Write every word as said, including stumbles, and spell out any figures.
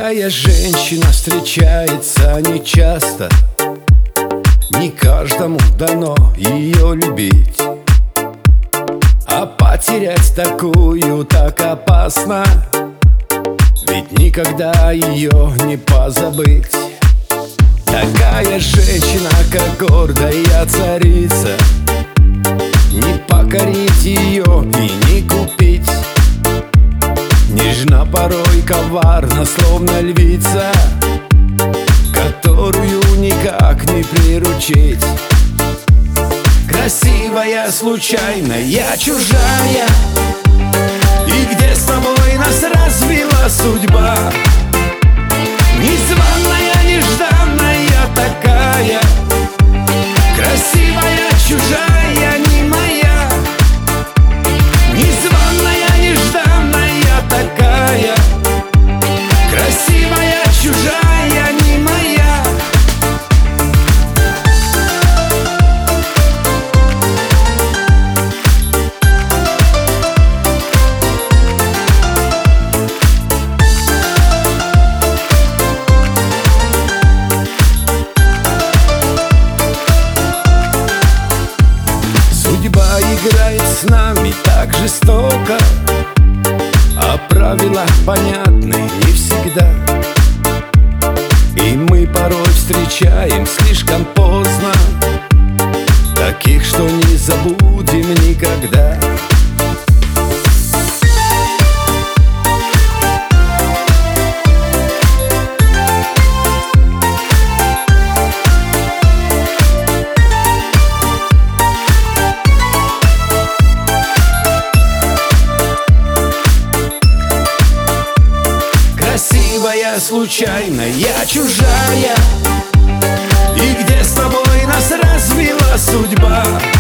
Такая женщина встречается нечасто, не каждому дано ее любить. А потерять такую так опасно, ведь никогда ее не позабыть. Такая женщина, как гордая царица, не покорить ее и не купить. Нежна, порой коварна, словно львица, которую никак не приручить. Красивая, случайная, чужая, и где с тобой нас развела судьба. Незваная, нежданная такая, красивая, чужая, не моя. Незваная, нежданная такая, красивая, чужая, не моя. Судьба играет с нами так жестоко, а правила понятны не всегда. И мы порой встречаем слишком поздно таких, что не забудем никогда. Красивая, случайная, чужая, и где с тобой нас развела судьба.